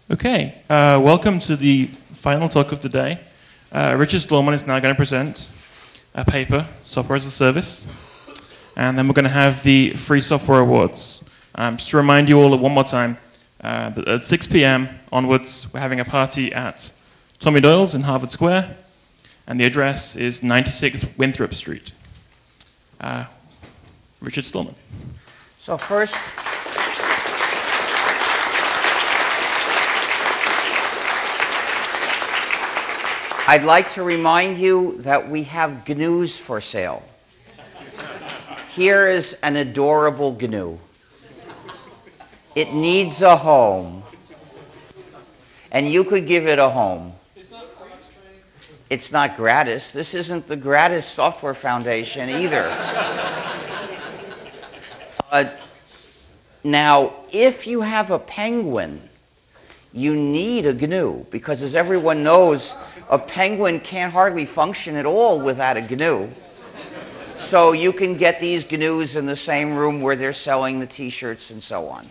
Okay, welcome to the final talk of the day. Richard Stallman is now going to present a paper, Software as a Service, and then we're going to have the Free Software Awards. Just to remind you all one more time, that at 6 p.m. onwards, we're having a party at Tommy Doyle's in Harvard Square, and the address is 96 Winthrop Street. Richard Stallman. So first, I'd like to remind you that we have GNUs for sale. Here is an adorable GNU. It needs a home. And you could give it a home. It's not gratis. This isn't the Gratis Software Foundation either. Now, if you have a Penguin, you need a GNU, because as everyone knows, a Penguin can't hardly function at all without a GNU. So you can get these GNUs in the same room where they're selling the t-shirts and so on.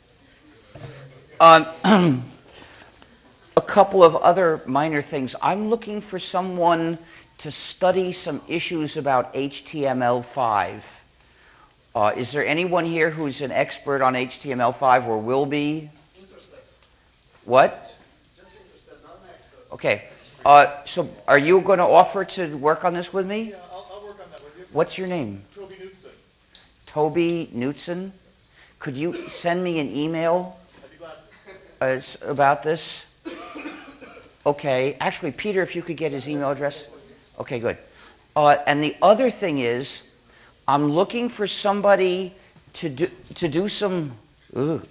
A couple of other minor things. I'm looking for someone to study some issues about HTML5. Is there anyone here who's an expert on HTML5 or will be? Interested. What? Just interested, not an expert. Okay. So are you going to offer to work on this with me? Yeah, I'll work on that with you. What's your name? Toby Knudsen. Toby Knudsen? Could you send me an email I'd be glad to. about this? Okay. Actually, Peter, if you could get his email address. Okay, good. And the other thing is, I'm looking for somebody to do some. Ugh.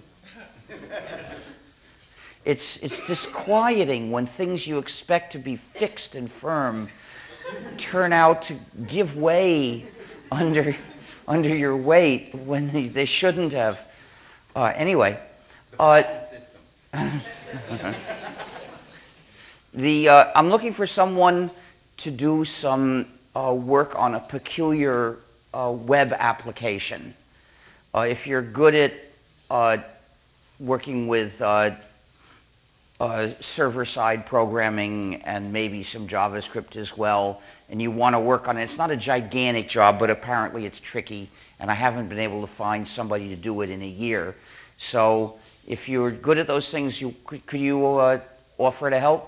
It's disquieting when things you expect to be fixed and firm turn out to give way under your weight when they shouldn't have. Anyway, I'm looking for someone to do some work on a peculiar web application. If you're good at working with server-side programming and maybe some JavaScript as well, and you want to work on it, it's not a gigantic job, but apparently it's tricky, and I haven't been able to find somebody to do it in a year. So if you're good at those things, could you offer to help?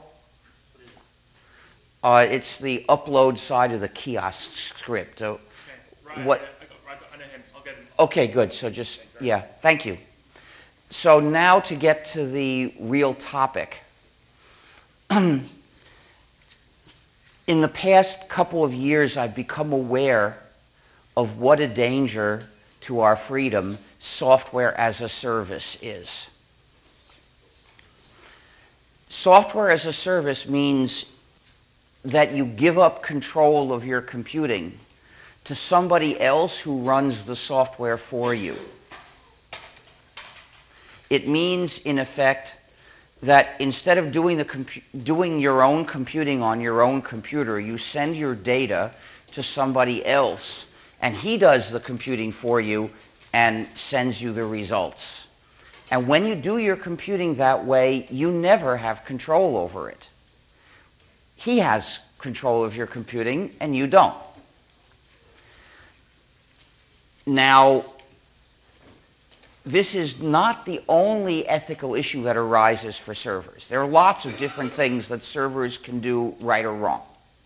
It's the upload side of the kiosk script. Okay, right. What? I know him. I'll get him. Okay, good. So just, yeah, thank you. So now to get to the real topic. In the past couple of years, I've become aware of what a danger to our freedom software as a service is. Software as a service means that you give up control of your computing to somebody else who runs the software for you. It means, in effect, that instead of doing your own computing on your own computer, you send your data to somebody else, and he does the computing for you and sends you the results. And when you do your computing that way, you never have control over it. He has control of your computing, and you don't. Now, this is not the only ethical issue that arises for servers. There are lots of different things that servers can do right or wrong.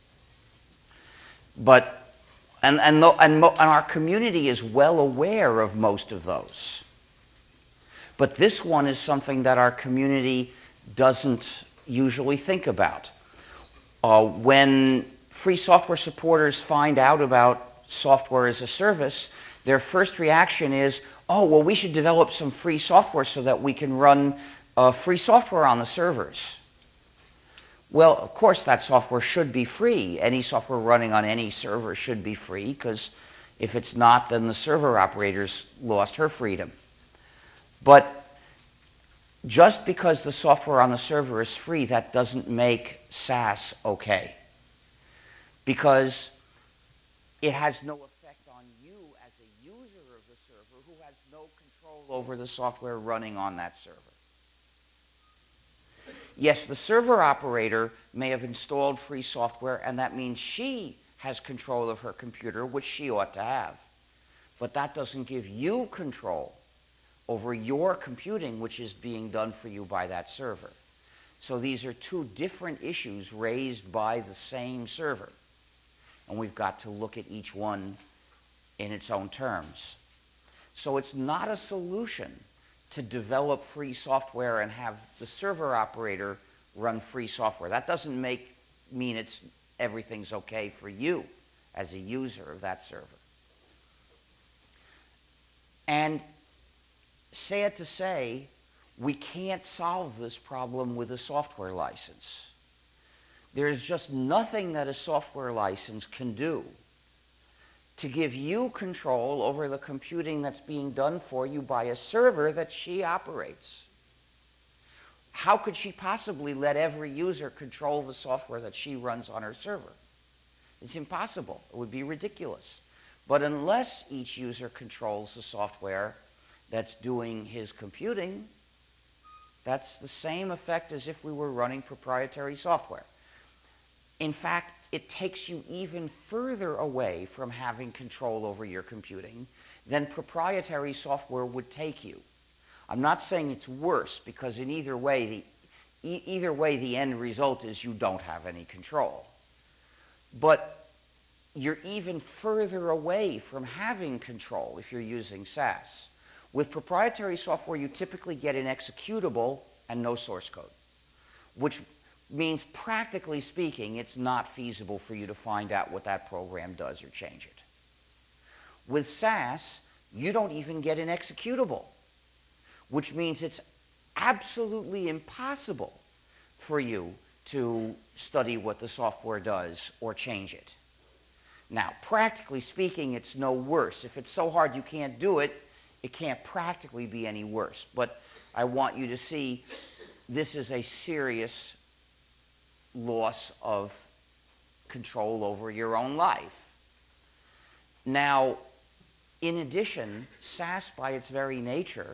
But, and our community is well aware of most of those. But this one is something that our community doesn't usually think about. When free software supporters find out about software as a service, their first reaction is, oh, well, we should develop some free software so that we can run free software on the servers. Well, of course, that software should be free. Any software running on any server should be free, because if it's not, then the server operator's lost her freedom. But just because the software on the server is free, that doesn't make SaaS okay. Because it has no effect on you as a user of the server who has no control over the software running on that server. Yes, the server operator may have installed free software, and that means she has control of her computer, which she ought to have. But that doesn't give you control over your computing, which is being done for you by that server. So these are two different issues raised by the same server. And we've got to look at each one in its own terms. So it's not a solution to develop free software and have the server operator run free software. That doesn't mean everything's okay for you as a user of that server. And sad to say, we can't solve this problem with a software license. There's just nothing that a software license can do to give you control over the computing that's being done for you by a server that she operates. How could she possibly let every user control the software that she runs on her server? It's impossible. It would be ridiculous. But unless each user controls the software that's doing his computing, that's the same effect as if we were running proprietary software. In fact, it takes you even further away from having control over your computing than proprietary software would take you. I'm not saying it's worse, because in either way the end result is you don't have any control. But you're even further away from having control if you're using SAS. With proprietary software, you typically get an executable and no source code, which means, practically speaking, it's not feasible for you to find out what that program does or change it. With SAS, you don't even get an executable, which means it's absolutely impossible for you to study what the software does or change it. Now, practically speaking, it's no worse. If it's so hard you can't do it, it can't practically be any worse. But I want you to see this is a serious loss of control over your own life. Now, in addition, SAS, by its very nature,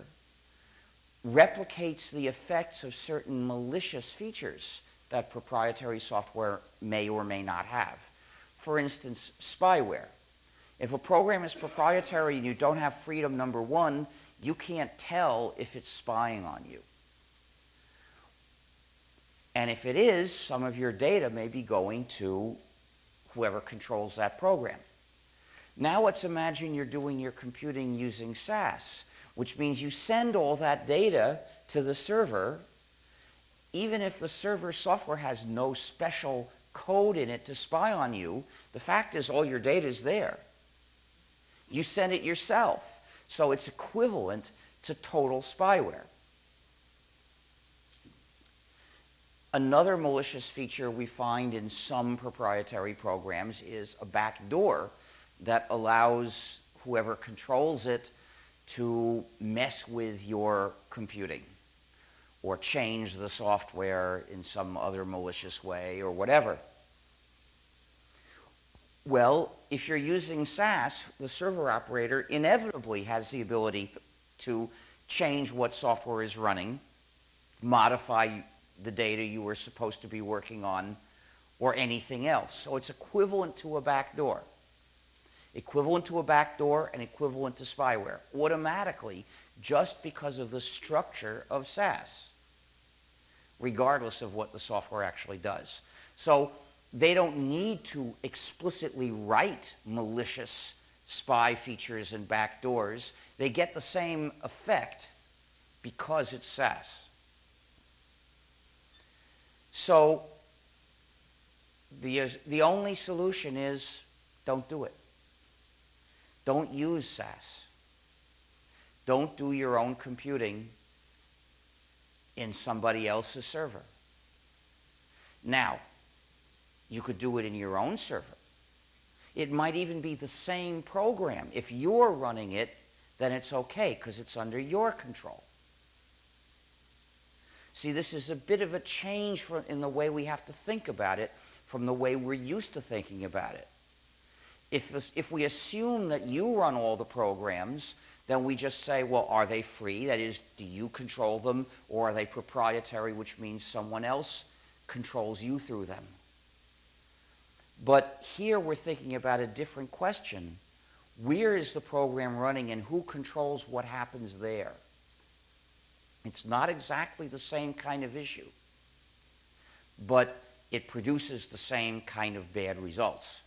replicates the effects of certain malicious features that proprietary software may or may not have. For instance, spyware. If a program is proprietary and you don't have freedom, number one, you can't tell if it's spying on you. And if it is, some of your data may be going to whoever controls that program. Now let's imagine you're doing your computing using SAS, which means you send all that data to the server, even if the server software has no special code in it to spy on you. The fact is all your data is there. You send it yourself, so it's equivalent to total spyware. Another malicious feature we find in some proprietary programs is a backdoor that allows whoever controls it to mess with your computing or change the software in some other malicious way or whatever. Well, if you're using SAS, the server operator inevitably has the ability to change what software is running, modify the data you were supposed to be working on, or anything else. So it's equivalent to a backdoor. Equivalent to a backdoor and equivalent to spyware, automatically, just because of the structure of SAS, regardless of what the software actually does. So they don't need to explicitly write malicious spy features and backdoors. They get the same effect because it's SAS. So the only solution is don't do it. Don't use SAS. Don't do your own computing in somebody else's server. Now, you could do it in your own server. It might even be the same program. If you're running it, then it's okay because it's under your control. See, this is a bit of a change in the way we have to think about it from the way we're used to thinking about it. If we assume that you run all the programs, then we just say, well, are they free? That is, do you control them? Or are they proprietary, which means someone else controls you through them? But here we're thinking about a different question. Where is the program running and who controls what happens there? It's not exactly the same kind of issue, but it produces the same kind of bad results.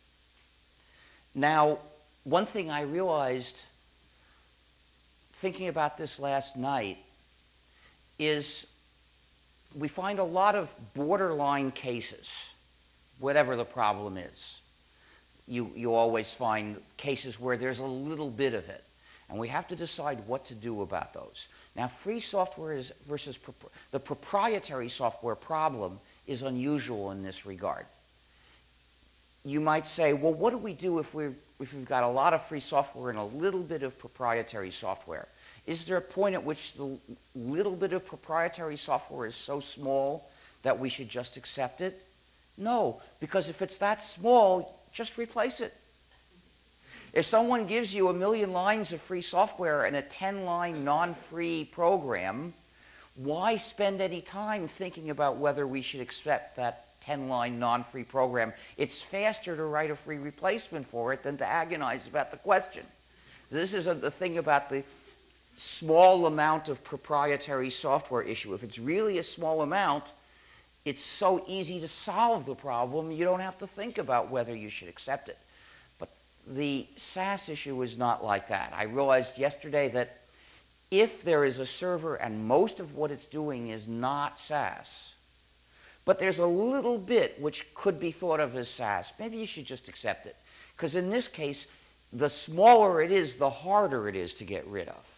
Now, one thing I realized thinking about this last night is we find a lot of borderline cases, whatever the problem is. You always find cases where there's a little bit of it, and we have to decide what to do about those. Now, free software versus the proprietary software problem is unusual in this regard. You might say, well, what do we do if we've got a lot of free software and a little bit of proprietary software? Is there a point at which the little bit of proprietary software is so small that we should just accept it? No, because if it's that small, just replace it. If someone gives you 1 million lines of free software and a 10-line non-free program, why spend any time thinking about whether we should accept that 10-line non-free program? It's faster to write a free replacement for it than to agonize about the question. This is the thing about the small amount of proprietary software issue. If it's really a small amount, it's so easy to solve the problem, you don't have to think about whether you should accept it. But the SaaS issue is not like that. I realized yesterday that if there is a server and most of what it's doing is not SaaS, but there's a little bit which could be thought of as SaaS, maybe you should just accept it. Because in this case, the smaller it is, the harder it is to get rid of.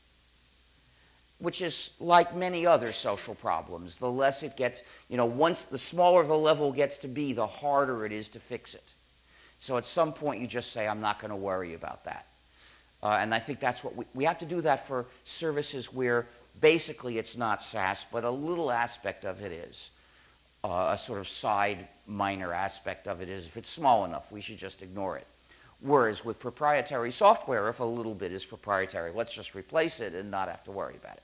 Which is like many other social problems. The less it gets, once the smaller the level gets to be, the harder it is to fix it. So at some point you just say, I'm not going to worry about that. And I think that's what we have to do that for services where basically it's not SaaS, but a little aspect of it is. A sort of side minor aspect of it is, if it's small enough, we should just ignore it. Whereas with proprietary software, if a little bit is proprietary, let's just replace it and not have to worry about it.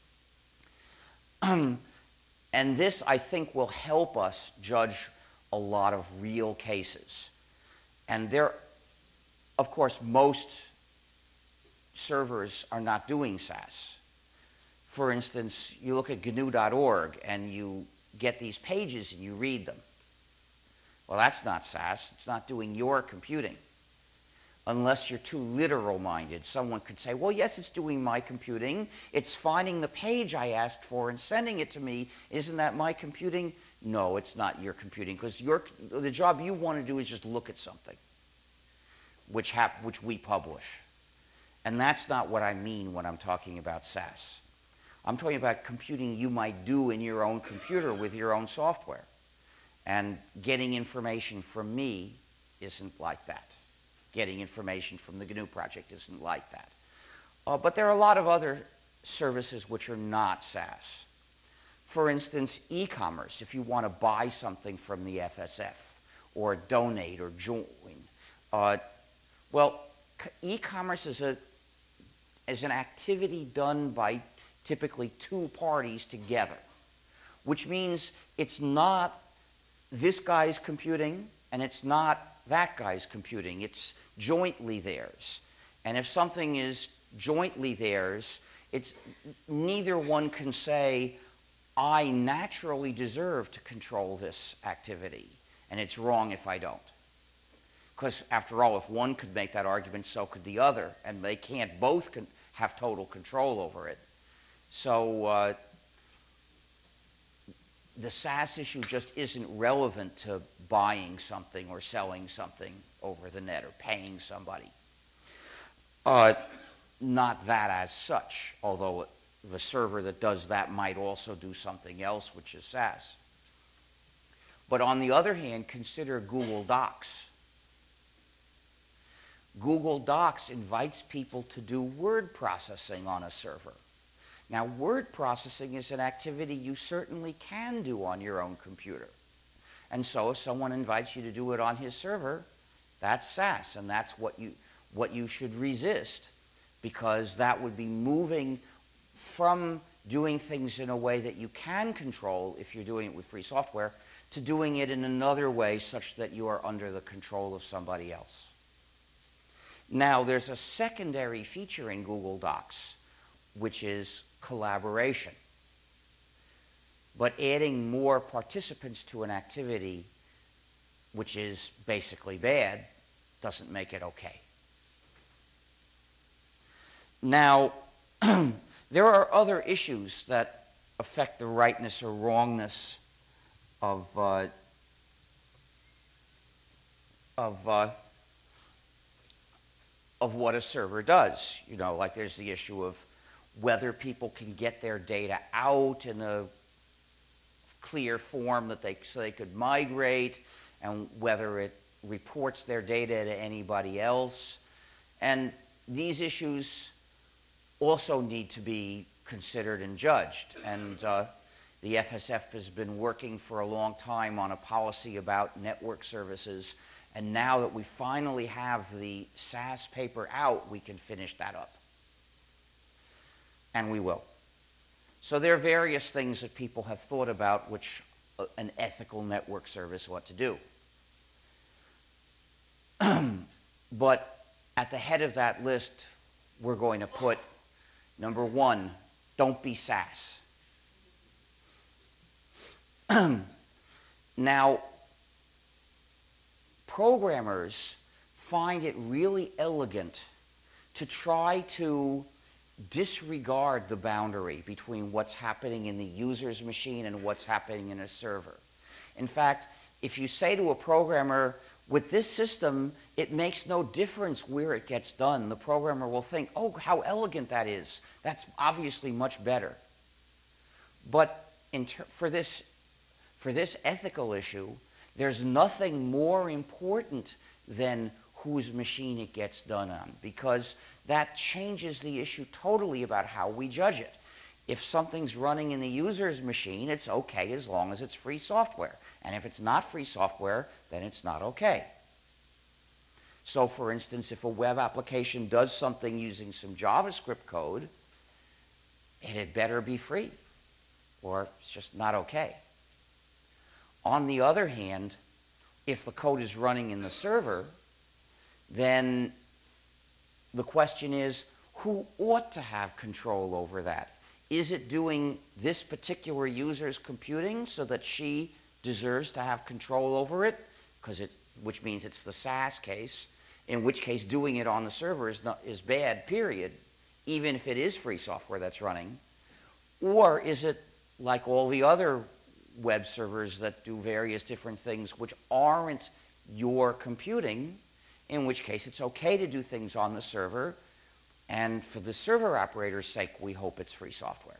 And this, I think, will help us judge a lot of real cases. And there, of course, most servers are not doing SaaS. For instance, you look at GNU.org and you get these pages and you read them. Well, that's not SaaS. It's not doing your computing. Unless you're too literal-minded. Someone could say, well, yes, it's doing my computing. It's finding the page I asked for and sending it to me. Isn't that my computing? No, it's not your computing, because the job you want to do is just look at something, which we publish. And that's not what I mean when I'm talking about SaaS. I'm talking about computing you might do in your own computer with your own software. And getting information from me isn't like that. Getting information from the GNU project isn't like that. But there are a lot of other services which are not SaaS. For instance, e-commerce, if you want to buy something from the FSF, or donate or join. Well, e-commerce is an activity done by typically two parties together, which means it's not this guy's computing and it's not that guy's computing. It's jointly theirs. And if something is jointly theirs, neither one can say, I naturally deserve to control this activity, and it's wrong if I don't. Because after all, if one could make that argument, so could the other, and they can't both have total control over it. So the SaaS issue just isn't relevant to buying something or selling something over the net or paying somebody. Not that as such, although the server that does that might also do something else, which is SaaS. But on the other hand, consider Google Docs. Google Docs invites people to do word processing on a server. Now, word processing is an activity you certainly can do on your own computer. And so if someone invites you to do it on his server, that's SaaS, and that's what you should resist. because that would be moving from doing things in a way that you can control if you're doing it with free software to doing it in another way such that you are under the control of somebody else. Now, there's a secondary feature in Google Docs, which is collaboration. But adding more participants to an activity, which is basically bad, doesn't make it okay. Now, there are other issues that affect the rightness or wrongness of what a server does. You know, like there's the issue of whether people can get their data out in a clear form that so they could migrate, and whether it reports their data to anybody else. And these issues also need to be considered and judged. And the FSF has been working for a long time on a policy about network services. And now that we finally have the SAS paper out, we can finish that up. And we will. So there are various things that people have thought about which an ethical network service ought to do. But at the head of that list, we're going to put, number one, don't be SAS. Now, programmers find it really elegant to try to disregard the boundary between what's happening in the user's machine and what's happening in a server. In fact, if you say to a programmer, with this system, it makes no difference where it gets done, the programmer will think, oh, how elegant that is. That's obviously much better. But for this ethical issue, there's nothing more important than whose machine it gets done on, because that changes the issue totally about how we judge it. If something's running in the user's machine, it's okay as long as it's free software. And if it's not free software, then it's not okay. So for instance, if a web application does something using some JavaScript code, it had better be free, or it's just not okay. On the other hand, if the code is running in the server, then the question is, who ought to have control over that? Is it doing this particular user's computing so that she deserves to have control over it? Which means it's the SAS case, in which case doing it on the server is bad, period, even if it is free software that's running. Or is it like all the other web servers that do various different things which aren't your computing, in which case it's okay to do things on the server, and for the server operator's sake, we hope it's free software.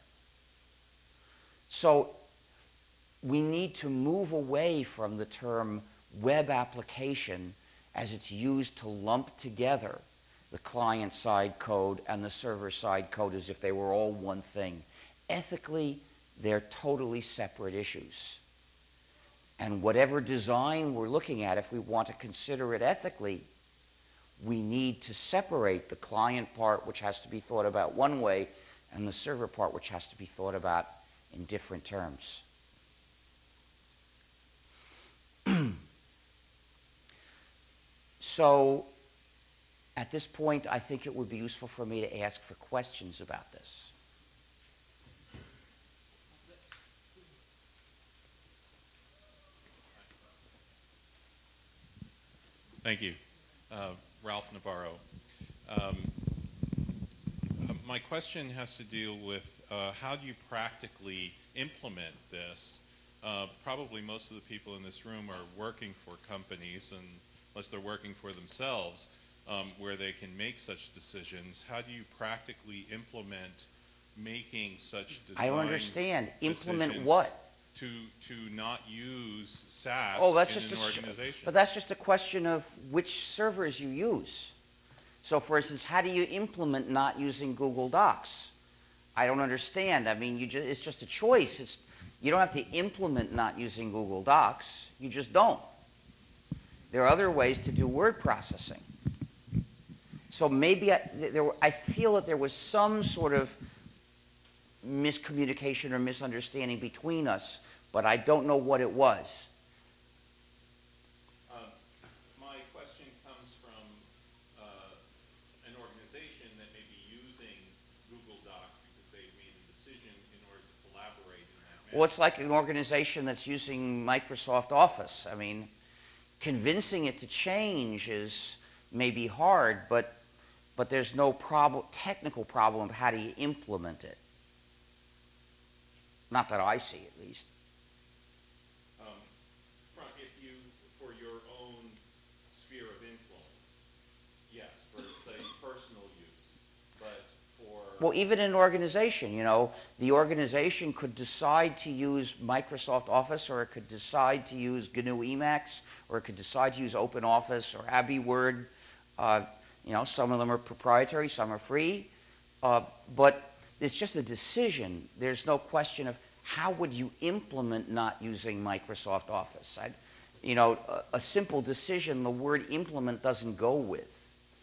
So we need to move away from the term web application as it's used to lump together the client-side code and the server-side code as if they were all one thing. Ethically, they're totally separate issues. And whatever design we're looking at, if we want to consider it ethically, we need to separate the client part, which has to be thought about one way, and the server part, which has to be thought about in different terms. So, at this point, I think it would be useful for me to ask for questions about this. Thank you. Ralph Navarro. My question has to deal with how do you practically implement this? Probably most of the people in this room are working for companies, and unless they're working for themselves, where they can make such decisions. How do you practically implement making such design I don't understand. Implement decisions what? To not use SAS in an organization? But that's just a question of which servers you use. So for instance, how do you implement not using Google Docs? I don't understand. I mean, it's just a choice. You don't have to implement not using Google Docs. You just don't. There are other ways to do word processing. So maybe I feel that there was some sort of miscommunication or misunderstanding between us, but I don't know what it was. My question comes from an organization that may be using Google Docs because they've made a decision in order to collaborate in that manner. Well, it's like an organization that's using Microsoft Office. I mean, convincing it to change is maybe hard, but there's no technical problem of how do you implement it. Not that I see, at least. If you, for your own sphere of influence, yes, for, say, personal use, but for... Well, even an organization, the organization could decide to use Microsoft Office, or it could decide to use GNU Emacs, or it could decide to use OpenOffice or Abbey Word. Some of them are proprietary, some are free, but it's just a decision. There's no question of how would you implement not using Microsoft Office. A simple decision the word implement doesn't go with.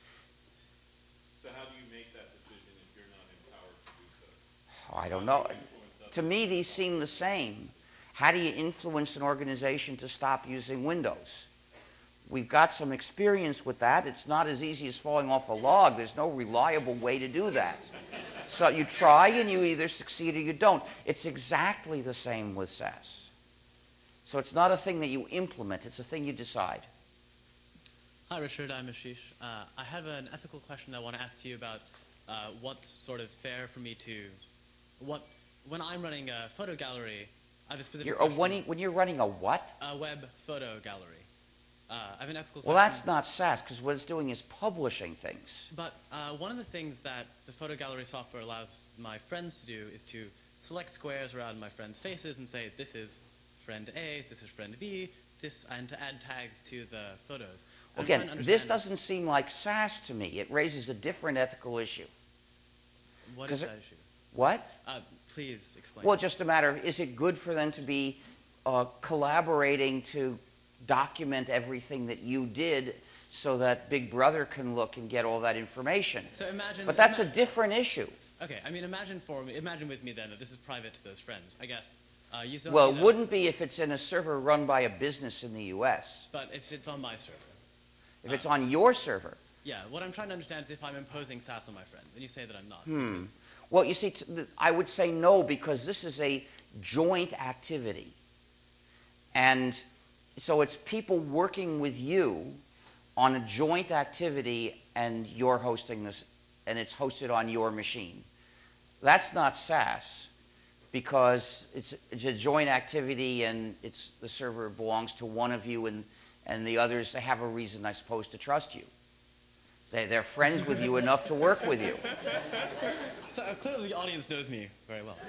So how do you make that decision if you're not empowered to do so? I don't know. How do you influence others? To me, these seem the same. How do you influence an organization to stop using Windows? We've got some experience with that. It's not as easy as falling off a log. There's no reliable way to do that. So you try and you either succeed or you don't. It's exactly the same with SAS. So it's not a thing that you implement. It's a thing you decide. Hi, Richard. I'm Ashish. I have an ethical question I want to ask to you about what's sort of fair for me to... When I'm running a photo gallery, I have a specific question. When you're running a what? A web photo gallery. I have an ethical Well, question. that's not SAS, because what it's doing is publishing things. But one of the things that the photo gallery software allows my friends to do is to select squares around my friends' faces and say, this is friend A, this is friend B, and to add tags to the photos. I'm trying Again, to this understand doesn't seem like SAS to me. It raises a different ethical issue. What is 'cause that issue? What? Please explain. Well, just a matter of, is it good for them to be collaborating to document everything that you did so that Big Brother can look and get all that information? So imagine... But that's a different issue. Okay, I mean, imagine with me then that this is private to those friends. I guess you don't Well, see it those- wouldn't be if it's in a server run by a business in the U.S. But if it's on my server. If it's on your server. Yeah, what I'm trying to understand is if I'm imposing SAS on my friends, and you say that I'm not. because- Well, you see, I would say no, because this is a joint activity. And so it's people working with you on a joint activity, and you're hosting this, and it's hosted on your machine. That's not SAS, because it's a joint activity, and the server belongs to one of you, and the others, they have a reason, I suppose, to trust you. They're friends with you enough to work with you. So clearly the audience knows me very well.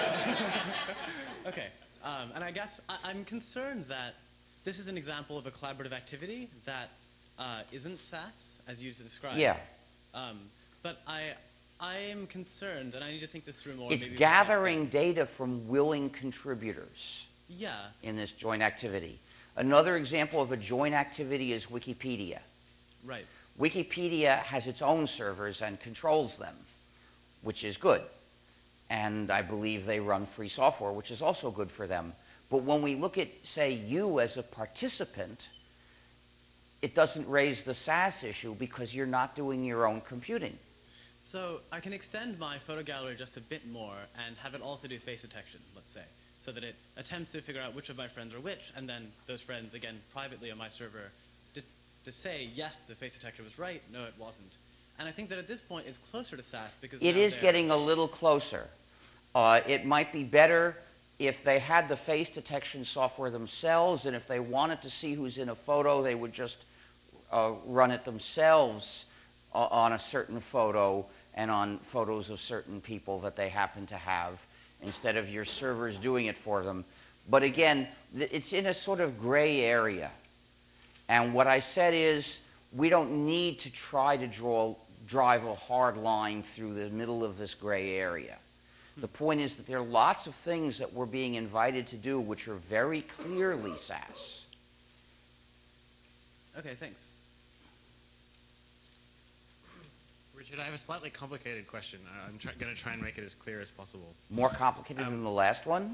Okay, and I guess I'm concerned that this is an example of a collaborative activity that isn't SAS, as you described. Yeah. But I am concerned, and I need to think this through more. It's maybe gathering data from willing contributors Yeah. in this joint activity. Another example of a joint activity is Wikipedia. Right. Wikipedia has its own servers and controls them, which is good. And I believe they run free software, which is also good for them. But when we look at, say, you as a participant, it doesn't raise the SAS issue because you're not doing your own computing. So I can extend my photo gallery just a bit more and have it also do face detection, let's say, so that it attempts to figure out which of my friends are which, and then those friends, again, privately on my server, to say, yes, the face detector was right, no, it wasn't. And I think that at this point it's closer to SAS because It now is they're- getting a little closer. It might be better if they had the face detection software themselves, and if they wanted to see who's in a photo, they would just run it themselves on a certain photo and on photos of certain people that they happen to have, instead of your servers doing it for them. But again, it's in a sort of gray area. And what I said is, we don't need to try to drive a hard line through the middle of this gray area. The point is that there are lots of things that we're being invited to do which are very clearly SAS. Okay, thanks. Richard, I have a slightly complicated question. I'm going to try and make it as clear as possible. More complicated than the last one?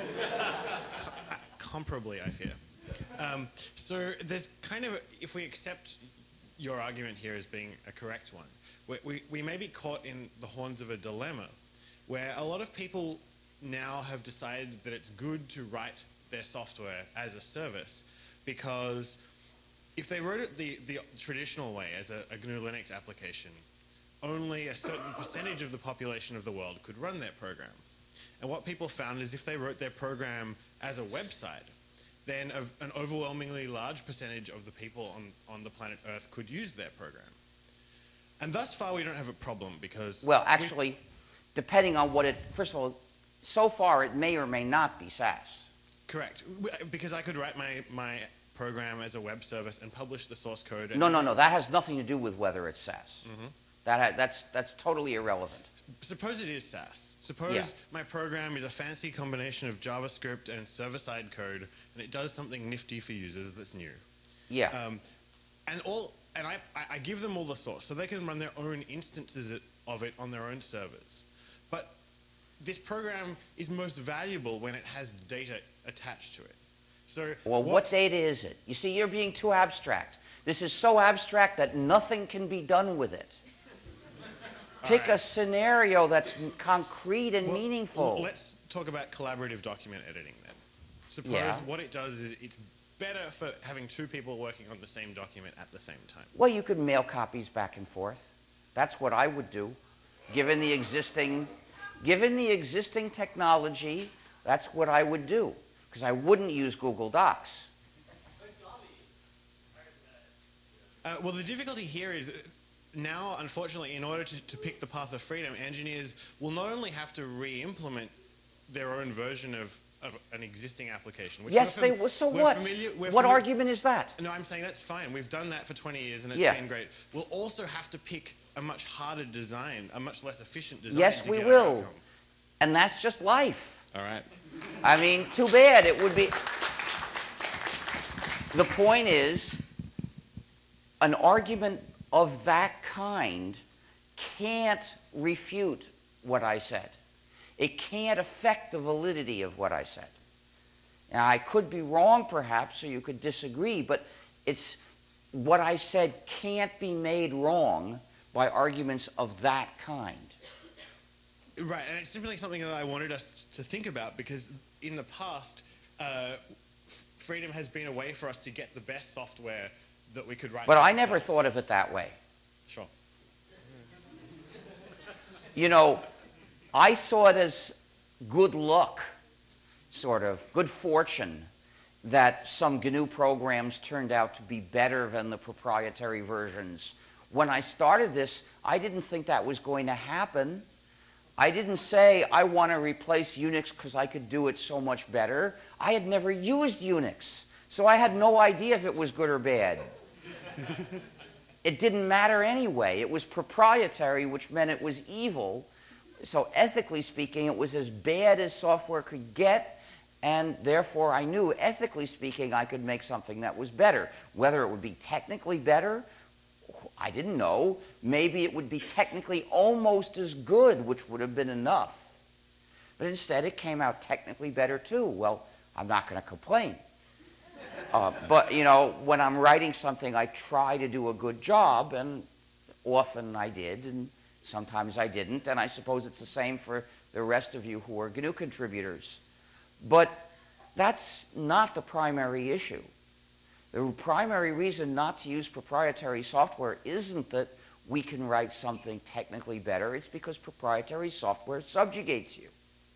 Comparably, I fear. So there's kind of, if we accept your argument here as being a correct one, we may be caught in the horns of a dilemma where a lot of people now have decided that it's good to write their software as a service, because if they wrote it the traditional way as a GNU Linux application, only a certain percentage of the population of the world could run their program. And what people found is if they wrote their program as a website, then an overwhelmingly large percentage of the people on the planet Earth could use their program. And thus far, we don't have a problem because... Well, actually, depending on what it... First of all, so far, it may or may not be SAS. Correct. Because I could write my program as a web service and publish the source code. And No. That has nothing to do with whether it's SAS. Mhm. That's totally irrelevant. Suppose it is SAS. Suppose my program is a fancy combination of JavaScript and server-side code, and it does something nifty for users that's new. Yeah. And I give them all the source, so they can run their own instances of it on their own servers. But this program is most valuable when it has data attached to it. So Well, what data is it? You see, you're being too abstract. This is so abstract that nothing can be done with it. Pick a scenario that's concrete and meaningful. Let's talk about collaborative document editing then. Suppose what it does is it's better for having two people working on the same document at the same time. Well, you could mail copies back and forth. That's what I would do. Given the existing technology, that's what I would do. Because I wouldn't use Google Docs. Well, the difficulty here is now, unfortunately, in order to pick the path of freedom, engineers will not only have to re-implement their own version of an existing application. Which Yes, they will. So what? What argument is that? No, I'm saying that's fine. We've done that for 20 years and it's been great. We'll also have to pick a much harder design, a much less efficient design. Yes, we will. And that's just life. All right. I mean, too bad. It would be... The point is, an argument of that kind can't refute what I said. It can't affect the validity of what I said. Now, I could be wrong, perhaps, or you could disagree, but it's what I said can't be made wrong by arguments of that kind. Right, and it's simply something that I wanted us to think about because in the past, freedom has been a way for us to get the best software that we could write. But I never thought of it that way. Sure. You know, I saw it as good luck, sort of, good fortune, that some GNU programs turned out to be better than the proprietary versions. When I started this, I didn't think that was going to happen. I didn't say I want to replace Unix because I could do it so much better. I had never used Unix, so I had no idea if it was good or bad. It didn't matter anyway. It was proprietary, which meant it was evil. So ethically speaking, it was as bad as software could get, and therefore I knew, ethically speaking, I could make something that was better. Whether it would be technically better, I didn't know. Maybe it would be technically almost as good, which would have been enough. But instead, it came out technically better too. Well, I'm not going to complain. But, you know, when I'm writing something, I try to do a good job, and often I did, and sometimes I didn't, and I suppose it's the same for the rest of you who are GNU contributors. But that's not the primary issue. The primary reason not to use proprietary software isn't that we can write something technically better. It's because proprietary software subjugates you.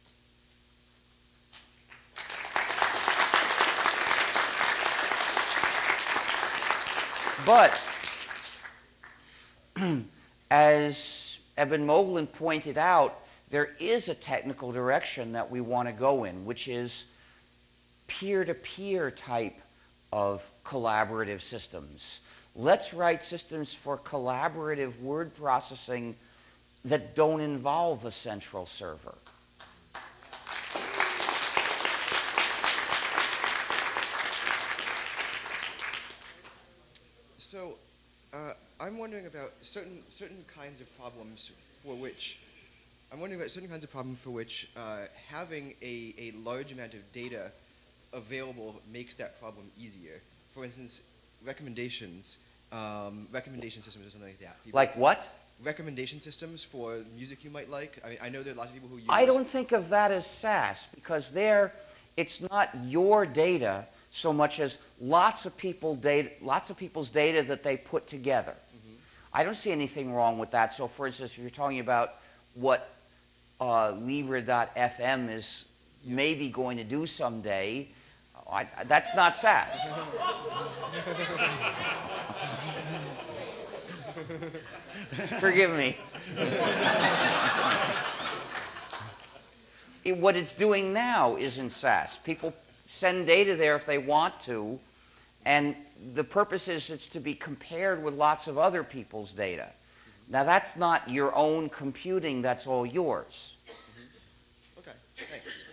But as Eben Moglen pointed out, there is a technical direction that we want to go in, which is peer-to-peer type of collaborative systems. Let's write systems for collaborative word processing that don't involve a central server. So I'm wondering about certain kinds of problems for which having a large amount of data available makes that problem easier. For instance, recommendation systems or something like that. Like what? Recommendation systems for music you might like. I mean, I know there are lots of people who use. I don't think of that as SaaS because it's not your data so much as lots of people's data that they put together. I don't see anything wrong with that. So, for instance, if you're talking about what Libra.fm is maybe going to do someday, that's not SaaS. Forgive me. What it's doing now isn't SaaS. People send data there if they want to, and the purpose is it's to be compared with lots of other people's data. Now, that's not your own computing, that's all yours. Okay, thanks.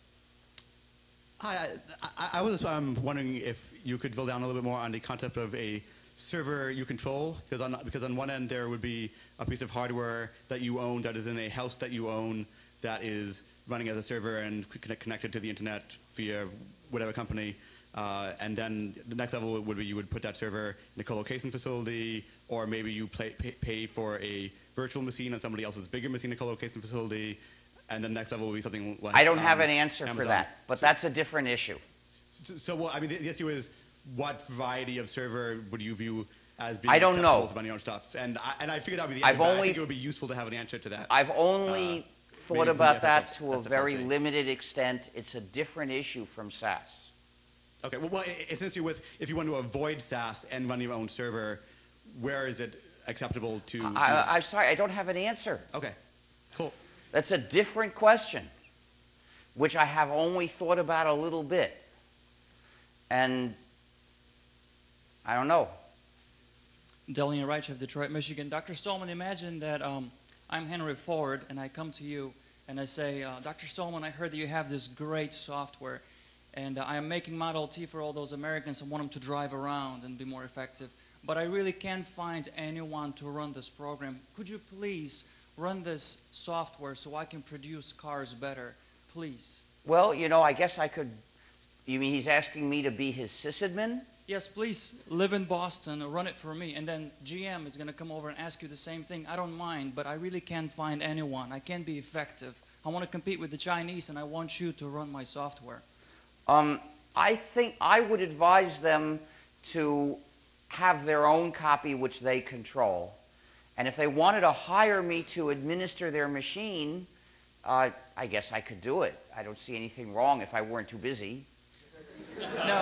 Hi, I was wondering if you could drill down a little bit more on the concept of a server you control, because on one end there would be a piece of hardware that you own that is in a house that you own that is running as a server and connected to the internet via whatever company. And then the next level would be you would put that server in a co-location facility, or maybe you pay for a virtual machine on somebody else's bigger machine in a co-location facility. And the next level would be something like I don't have an answer Amazon. for that, but that's a different issue. So well, I mean, the issue is what variety of server would you view as being I don't acceptable know. to run your own stuff? And I figured that would be the I've answer, but I only- think it would be useful to have an answer to that. I've only thought maybe about from the that FSF to a very SFLC. limited extent. It's a different issue from SaaS. Okay, well, essentially, if you want to avoid SaaS and run your own server, where is it acceptable to? do that? I'm sorry, I don't have an answer. Okay, cool. That's a different question, which I have only thought about a little bit. And I don't know. Delian Reich of Detroit, Michigan. Dr. Stallman, imagine that I'm Henry Ford, and I come to you and I say, Dr. Stallman, I heard that you have this great software, and I am making Model T for all those Americans. I want them to drive around and be more effective. But I really can't find anyone to run this program. Could you please run this software so I can produce cars better? Please. Well, I guess I could. You mean he's asking me to be his sysadmin? Yes, please live in Boston, run it for me, and then GM is going to come over and ask you the same thing. I don't mind, but I really can't find anyone. I can't be effective. I want to compete with the Chinese, and I want you to run my software. I think I would advise them to have their own copy which they control. And if they wanted to hire me to administer their machine, I guess I could do it. I don't see anything wrong if I weren't too busy. Now,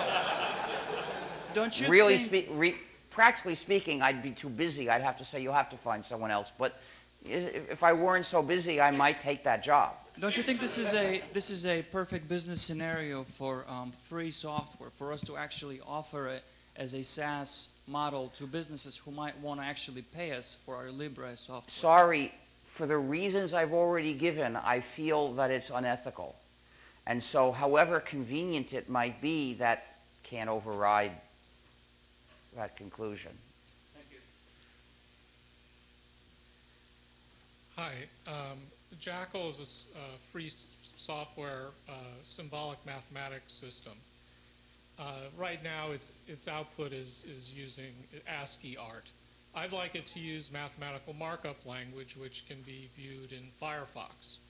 don't you Really, think... practically speaking, I'd be too busy. I'd have to say, you'll have to find someone else. But if I weren't so busy, I might take that job. Don't you think this is a perfect business scenario for free software, for us to actually offer it as a SaaS model to businesses who might want to actually pay us for our Libre software? Sorry, for the reasons I've already given, I feel that it's unethical. And so however convenient it might be, that can't override that conclusion. Thank you. Hi. Jackal is a free software symbolic mathematics system. Right now, its output is using ASCII art. I'd like it to use mathematical markup language, which can be viewed in Firefox.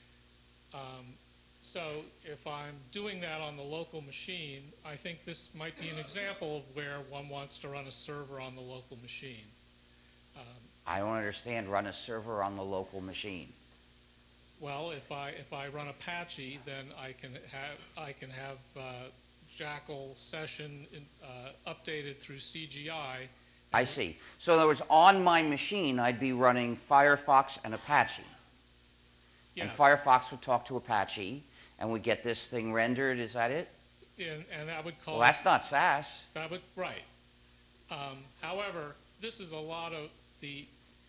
So if I'm doing that on the local machine, I think this might be an example of where one wants to run a server on the local machine. I don't understand run a server on the local machine. Well, if I run Apache, then I can have Jackal session updated through CGI. I see. So in other words, on my machine, I'd be running Firefox and Apache. Yes. And Firefox would talk to Apache, and we get this thing rendered. Is that it? And that would call. Well, that's not SaaS. That would right. However, this is a lot of the.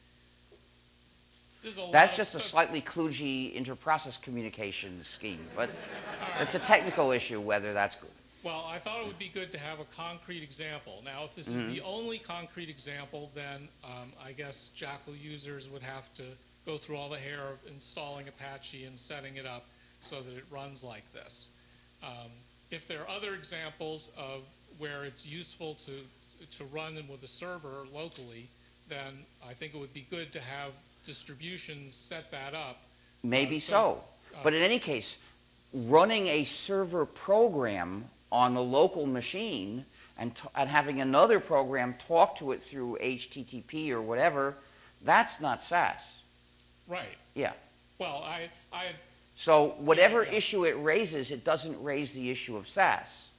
That's just a slightly kludgy inter-process communication scheme, but it's a technical issue whether that's good. Well, I thought it would be good to have a concrete example. Now, if this is the only concrete example, then I guess Jackal users would have to go through all the hair of installing Apache and setting it up so that it runs like this. If there are other examples of where it's useful to run them with a server locally, then I think it would be good to have distributions set that up. Maybe so- so. But in any case, running a server program on the local machine and having another program talk to it through HTTP or whatever, that's not SAS. Right. Yeah. Well, I So whatever yeah. issue it raises, it doesn't raise the issue of SAS.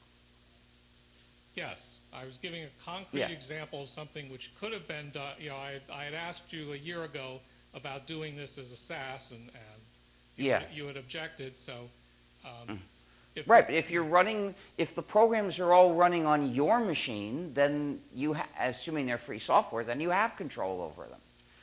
yes, I was giving a concrete Yeah. example of something which could have been done. You know, I had asked you a year ago about doing this as a SAS, and Yeah. you had objected. So, if Right, but if the programs are all running on your machine, then assuming they're free software, then you have control over them.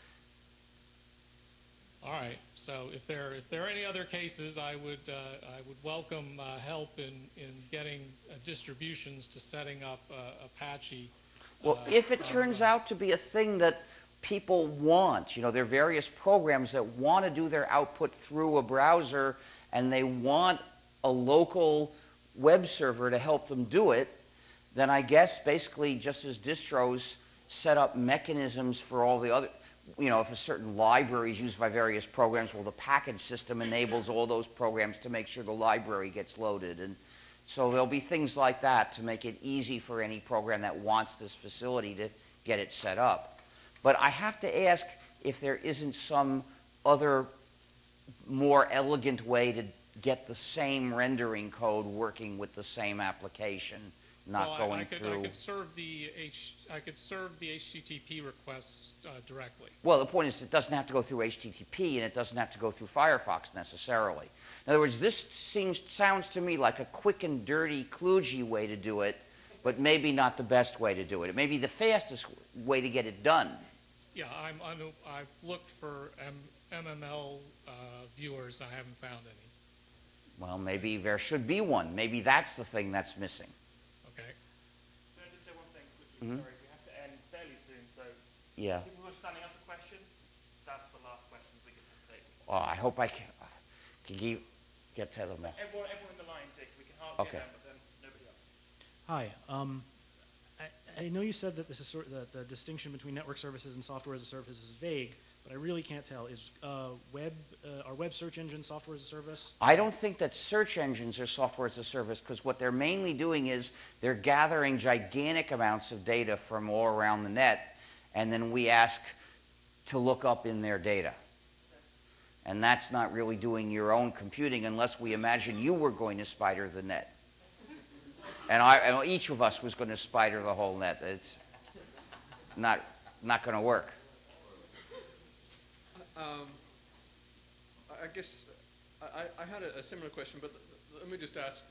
All right. So if there are any other cases, I would welcome help in getting distributions to setting up Apache. Well, if it turns out to be a thing that people want, there are various programs that want to do their output through a browser and they want a local web server to help them do it, then I guess basically just as distros set up mechanisms for all the other, if a certain library is used by various programs, well, the package system enables all those programs to make sure the library gets loaded. And so there'll be things like that to make it easy for any program that wants this facility to get it set up. But I have to ask if there isn't some other more elegant way to get the same rendering code working with the same application, not well, going I could, through. I could serve the HTTP requests directly. Well, the point is it doesn't have to go through HTTP and it doesn't have to go through Firefox necessarily. In other words, this sounds to me like a quick and dirty, kludgy way to do it, but maybe not the best way to do it. It may be the fastest way to get it done. Yeah, I've looked for MML viewers. I haven't found any. Well, maybe there should be one. Maybe that's the thing that's missing. Okay. Can I just say one thing quickly? Sorry, we have to end fairly soon, so Yeah. people who are signing up for questions, that's the last questions we get to take. Oh, I hope I can get to them now. Everyone in the line, Dick. We can hardly Okay. get them, but then nobody else. Hi. I know you said that this is the distinction between network services and software as a service is vague, but I really can't tell. Is are web search engines software as a service? I don't think that search engines are software as a service because what they're mainly doing is they're gathering gigantic amounts of data from all around the net, and then we ask to look up in their data. And that's not really doing your own computing unless we imagine you were going to spider the net. And each of us was going to spider the whole net. It's not going to work. I guess I had a similar question, but let me just ask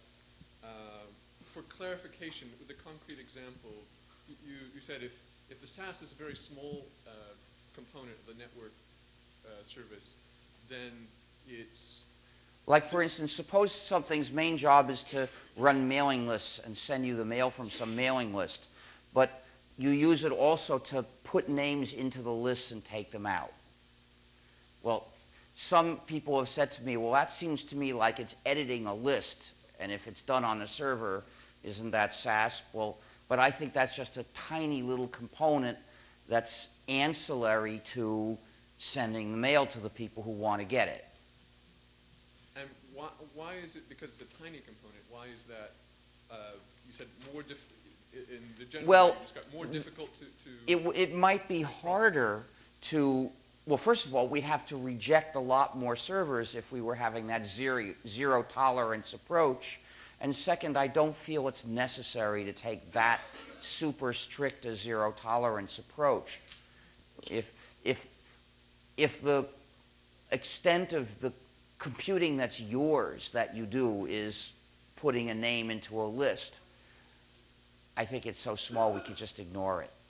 for clarification with the concrete example. You said if the SAS is a very small component of the network service, then it's... Like, for instance, suppose something's main job is to run mailing lists and send you the mail from some mailing list, but you use it also to put names into the lists and take them out. Well, some people have said to me, well, that seems to me like it's editing a list, and if it's done on a server, isn't that SAS? Well, but I think that's just a tiny little component that's ancillary to sending the mail to the people who want to get it. And why is it, because it's a tiny component, why is that, you said more in the general, Well, you just got more difficult to... It might be harder to, well, first of all, we'd have to reject a lot more servers if we were having that zero tolerance approach. And second, I don't feel it's necessary to take that super strict a zero tolerance approach. If the extent of the computing that's yours that you do is putting a name into a list, I think it's so small we could just ignore it.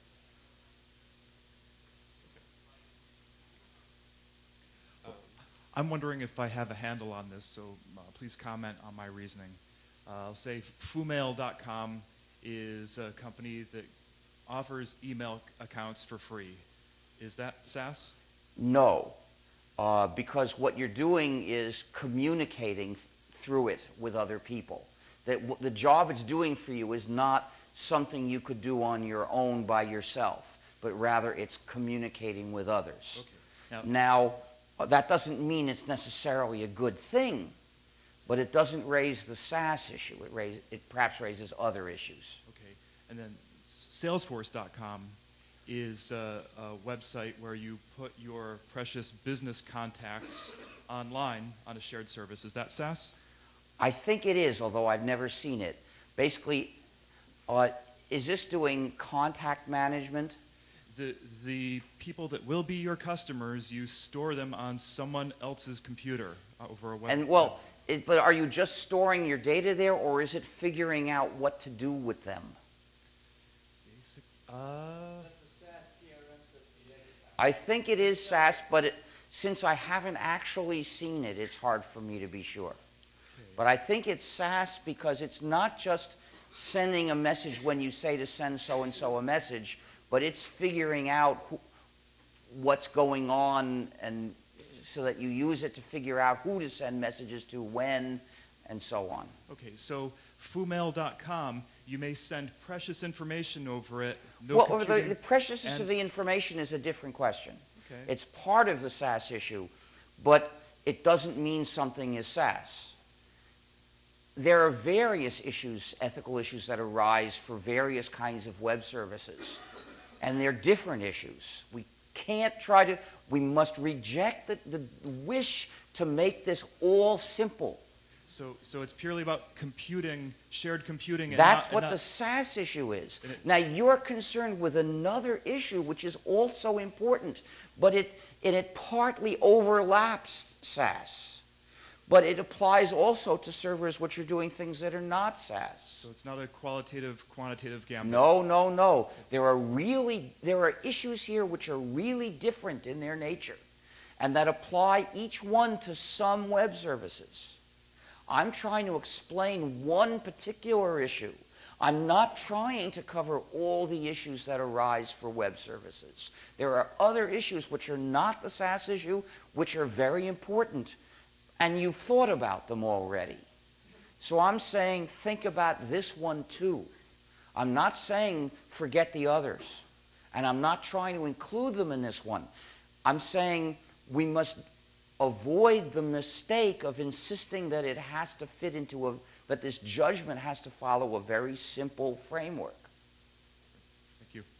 I'm wondering if I have a handle on this, so please comment on my reasoning. I'll say Fumail.com is a company that offers email accounts for free. Is that SaaS? No, because what you're doing is communicating through it with other people. The job it's doing for you is not something you could do on your own by yourself, but rather it's communicating with others. Okay. Now, that doesn't mean it's necessarily a good thing, but it doesn't raise the SaaS issue. It perhaps raises other issues. Okay. And then Salesforce.com is a website where you put your precious business contacts online on a shared service. Is that SaaS? I think it is, although I've never seen it. Basically, is this doing contact management? The people that will be your customers, you store them on someone else's computer over a web. And well, but are you just storing your data there, or is it figuring out what to do with them? Basic, That's a SaaS CRM system. I think it is SaaS, but since I haven't actually seen it, it's hard for me to be sure. But I think it's SaaS because it's not just sending a message when you say to send so-and-so a message, but it's figuring out what's going on, and so that you use it to figure out who to send messages to, when, and so on. Okay, so Fumail.com, you may send precious information over it. No Well, computing, the preciousness and- of the information is a different question. Okay. It's part of the SaaS issue, but it doesn't mean something is SaaS. There are various issues, ethical issues, that arise for various kinds of web services, and they're different issues. We must reject the wish to make this all simple. So it's purely about computing, shared computing. And That's not, what and the not, SaaS issue is. And it- Now, you're concerned with another issue which is also important, but it partly overlaps SaaS. But it applies also to servers which are doing things that are not SaaS. So it's not a qualitative, quantitative gambit. No. There are issues here which are really different in their nature, and that apply each one to some web services. I'm trying to explain one particular issue. I'm not trying to cover all the issues that arise for web services. There are other issues which are not the SaaS issue, which are very important, and you've thought about them already. So I'm saying think about this one too. I'm not saying forget the others, and I'm not trying to include them in this one. I'm saying we must avoid the mistake of insisting that it has to fit into that this judgment has to follow a very simple framework. Thank you.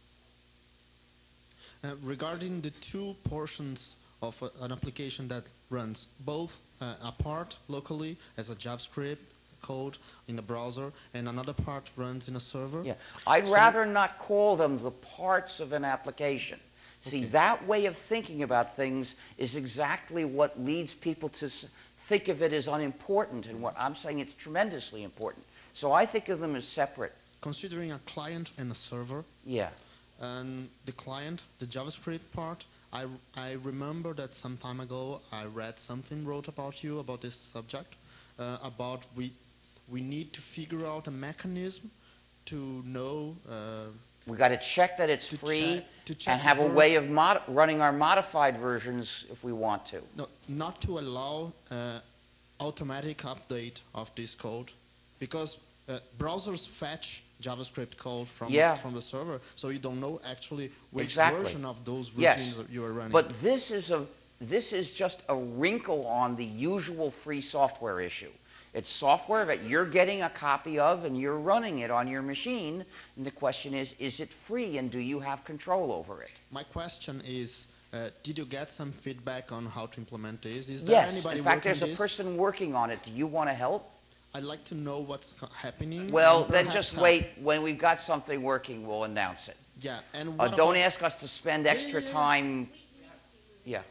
Regarding the two portions of an application that runs both apart locally as a JavaScript code in the browser, and another part runs in a server. Yeah, I'd rather not call them the parts of an application. See, Okay. that way of thinking about things is exactly what leads people to think of it as unimportant, and what I'm saying it's tremendously important. So I think of them as separate. Considering a client and a server, Yeah. and the client, the JavaScript part, I remember that some time ago I read something wrote about you about this subject, about we need to figure out a mechanism to know. We got to check that it's To free check and have the a way of running our modified versions if we want to. No, not to allow automatic update of this code, because browsers fetch JavaScript code from the server, so you don't know actually which Exactly. version of those Yes. routines that you are running. But this is just a wrinkle on the usual free software issue. It's software that you're getting a copy of and you're running it on your machine, and the question is it free and do you have control over it? My question is, did you get some feedback on how to implement this? Is there Yes, anybody in fact, working there's a this? person working on it. Do you want to help? I'd like to know what's happening. Well, and then perhaps just help. wait. When we've got something working, we'll announce it. Yeah, and what Don't about, ask us to spend extra time. Yeah.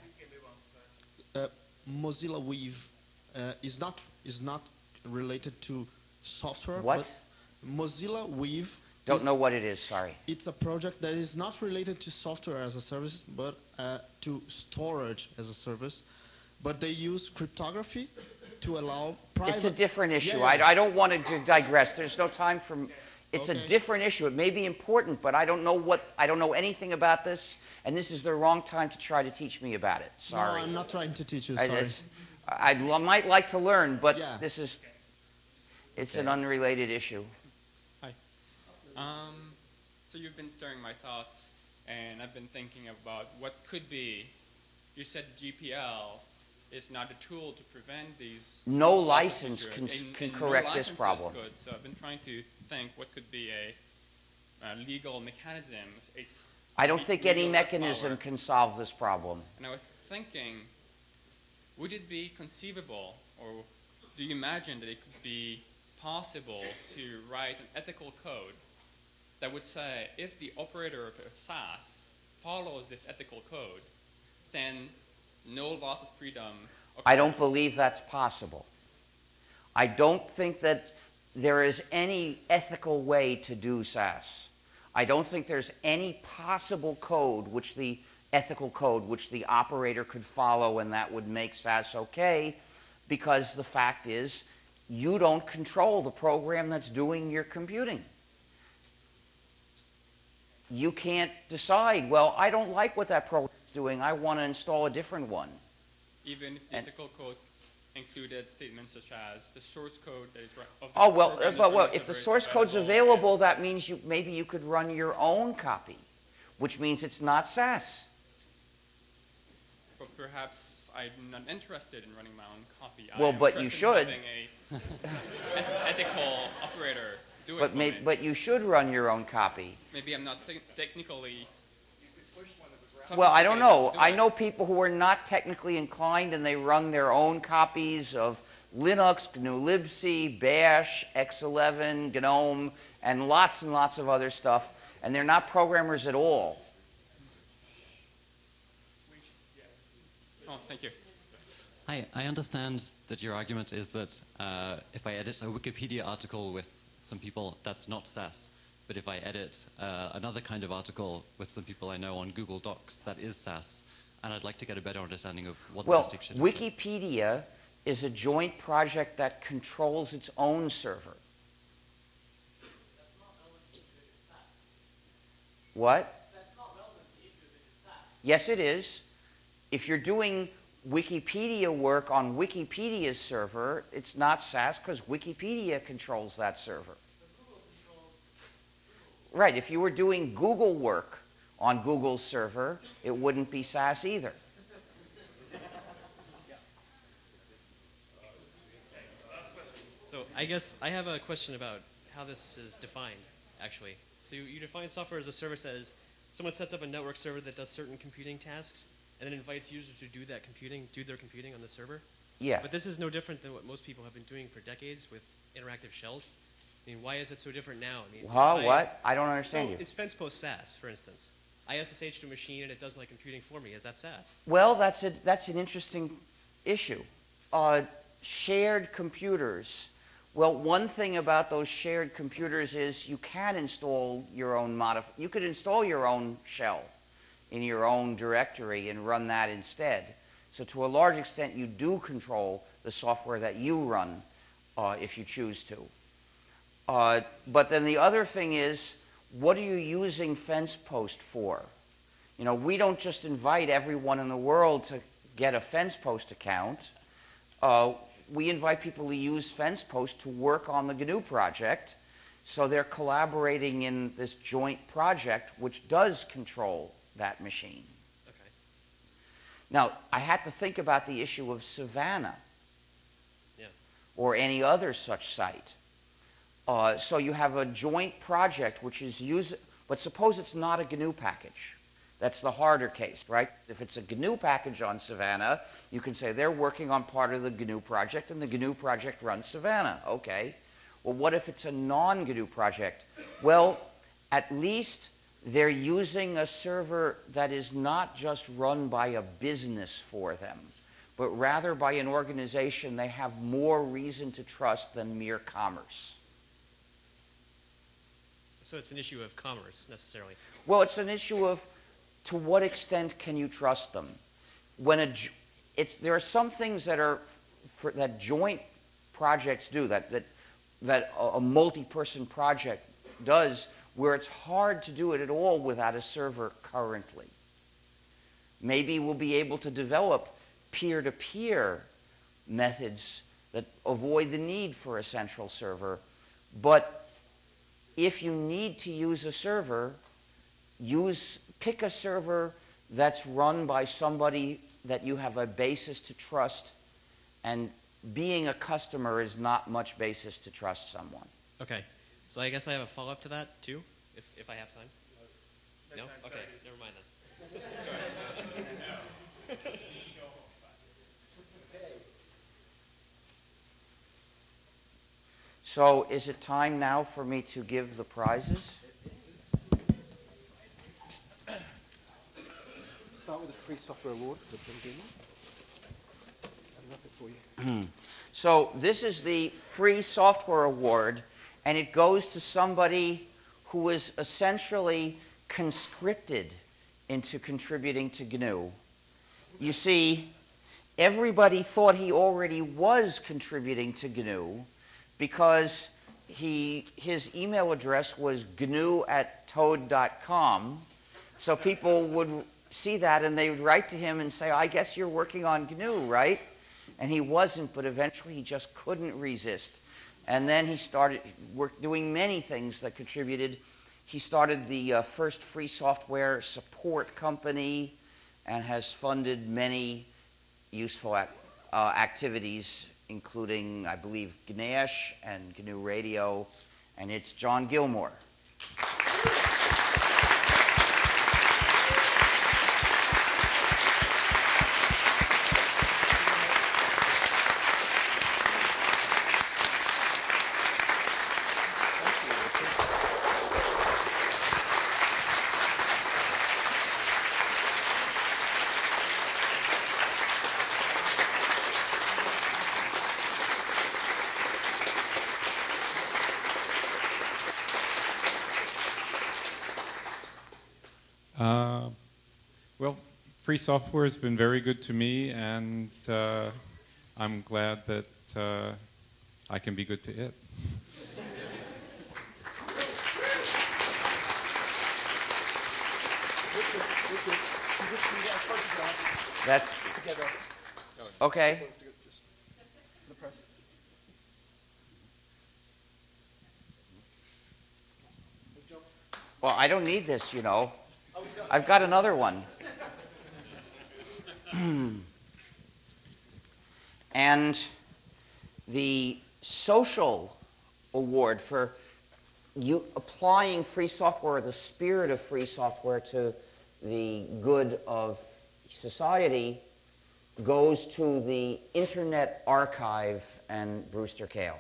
Mozilla Weave is not related to software. What? But Mozilla Weave. Don't know what it is, sorry. It's a project that is not related to software as a service, but to storage as a service. But they use cryptography to allow private. It's a different issue. Yeah, yeah. I don't want to digress. There's no time for. It's a Okay. different issue. It may be important, but I don't know anything about this, and this is the wrong time to try to teach me about it. Sorry. No, I'm not trying to teach you. I, Sorry. it's- I might like to learn, but Yeah. it's an unrelated issue. So you've been stirring my thoughts, and I've been thinking about what could be. You said GPL is not a tool to prevent these. No losses license of can security, can and correct no this license is problem. good. So I've been trying to think what could be a legal mechanism. I don't think any legal mechanism power. can solve this problem. And I was thinking, would it be conceivable, or do you imagine that it could be possible to write an ethical code that would say if the operator of a SaaS follows this ethical code, then no loss of freedom occurs? I don't believe that's possible. I don't think that there is any ethical way to do SaaS. I don't think there's any possible code, ethical code, which the operator could follow and that would make SaaS okay, because the fact is, you don't control the program that's doing your computing. You can't decide, well, I don't like what that program's doing, I want to install a different one. Even if the ethical code included statements such as the source code that is of the Oh, well, program is but well, running if the server is source code's available, that means maybe you could run your own copy, which means it's not SaaS. But perhaps I'm not interested in running my own copy. Well, I'm but you interested in should. having a ethical operator do it But, for me. but you should run your own copy. Maybe I'm not technically. Well, I don't know. sophisticated to do I it. know people who are not technically inclined and they run their own copies of Linux, GNU Libc, Bash, X11, GNOME, and lots of other stuff, and they're not programmers at all. Oh, thank you. Hi, I understand that your argument is that if I edit a Wikipedia article with some people, that's not SaaS. But if I edit another kind of article with some people I know on Google Docs, that is SaaS. And I'd like to get a better understanding of what the Well, distinction is. Wikipedia is a joint project that controls its own server. What? Yes, it is. If you're doing Wikipedia work on Wikipedia's server, it's not SaaS because Wikipedia controls that server. Right, if you were doing Google work on Google's server, it wouldn't be SaaS either. So I guess I have a question about how this is defined, actually. So you define software as a service as someone sets up a network server that does certain computing tasks and then invites users to do their computing on the server? Yeah. But this is no different than what most people have been doing for decades with interactive shells. I mean, why is it so different now? I mean, What? I don't understand so you. is FencePost SaaS, for instance? I SSH to a machine and it does my computing for me. Is that SaaS? Well, that's an interesting issue. Shared computers. Well, one thing about those shared computers is you can install your own you could install your own shell in your own directory and run that instead. So to a large extent, you do control the software that you run if you choose to. But then the other thing is, what are you using FencePost for? You know, we don't just invite everyone in the world to get a FencePost account. We invite people to use FencePost to work on the GNU project, so they're collaborating in this joint project which does control that machine. Okay. Now, I had to think about the issue of Savannah Yeah. or any other such site. So you have a joint project which is but suppose it's not a GNU package. That's the harder case, right? If it's a GNU package on Savannah, you can say they're working on part of the GNU project and the GNU project runs Savannah. Okay. Well, what if it's a non-GNU project? Well, at least they're using a server that is not just run by a business for them, but rather by an organization they have more reason to trust than mere commerce. So it's an issue of commerce, necessarily. Well, it's an issue of to what extent can you trust them? There are some things that are that joint projects do, that a multi-person project does, where it's hard to do it at all without a server currently. Maybe we'll be able to develop peer-to-peer methods that avoid the need for a central server. But if you need to use a server, pick a server that's run by somebody that you have a basis to trust, and being a customer is not much basis to trust someone. Okay, so I guess I have a follow-up to that too, if I have time. No? Okay, never mind then. Sorry. So is it time now for me to give the prizes? Start with a free software award for John Gilmore. I'll wrap it for you. So this is the free software award, and it goes to somebody who is essentially conscripted into contributing to GNU. You see, everybody thought he already was contributing to GNU because his email address was gnu@toad.com. So people would see that and they would write to him and say, I guess you're working on GNU, right? And he wasn't, but eventually he just couldn't resist. And then he started doing many things that contributed. He started the first free software support company and has funded many useful activities, including, I believe, Ganesh and GNU Radio, and it's John Gilmore. Well, free software has been very good to me, and I'm glad that I can be good to it. That's together. okay. The press. Well, I don't need this, you know. I've got another one. And the social award for you applying free software, the spirit of free software to the good of society, goes to the Internet Archive and Brewster Kahle.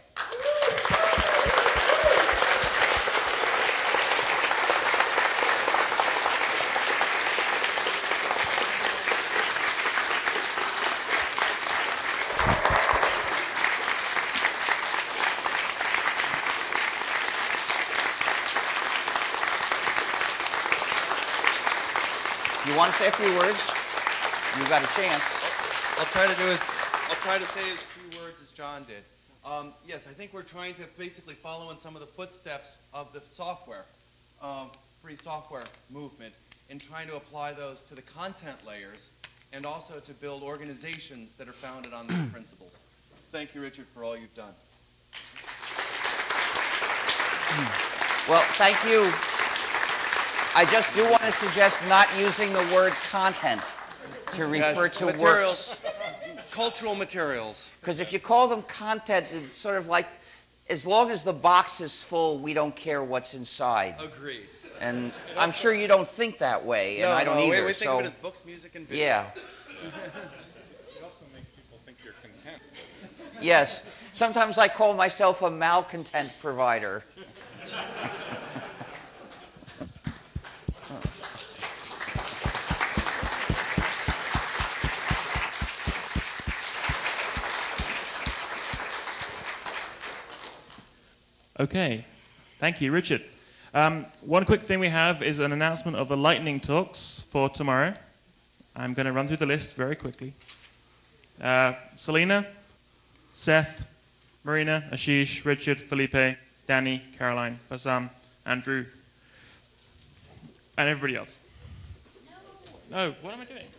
You want to say a few words? You've got a chance. I'll try to say as few words as John did. Yes, I think we're trying to basically follow in some of the footsteps of the software, free software movement, in trying to apply those to the content layers and also to build organizations that are founded on these principles. Thank you, Richard, for all you've done. Well, thank you. I just do want to suggest not using the word content to refer to materials, works. Cultural materials. Because if you call them content, it's sort of like, as long as the box is full, we don't care what's inside. Agreed. And I'm sure you don't think that way, and I don't either. We think of it as books, music, and video. Yeah. It also makes people think you're content. Yes. Sometimes I call myself a malcontent provider. Okay, thank you, Richard. One quick thing we have is an announcement of the lightning talks for tomorrow. I'm going to run through the list very quickly. Selena, Seth, Marina, Ashish, Richard, Felipe, Danny, Caroline, Bassam, Andrew, and everybody else. No, what am I doing?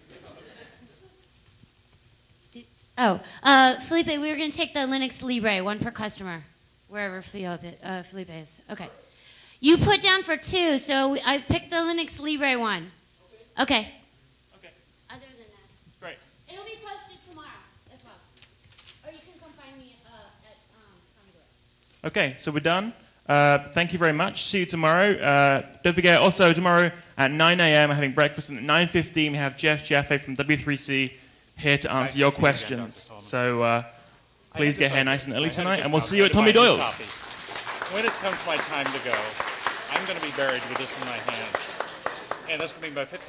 Felipe, we were going to take the Linux Libre, one per customer, wherever Felipe is. Okay. You put down for 2, so I picked the Linux Libre one. Okay. Okay. Other than that. Great. It'll be posted tomorrow as well. Or you can come find me at Tommy Doris. Okay, so we're done. Thank you very much. See you tomorrow. Don't forget, also tomorrow at 9 a.m. we're having breakfast, and at 9:15 we have Jeff Jaffe from W3C here to answer your questions. So please get here nice and early tonight, and we'll see you at Tommy Doyle's. When it comes my time to go, I'm going to be buried with this in my hand. And that's going to be about 15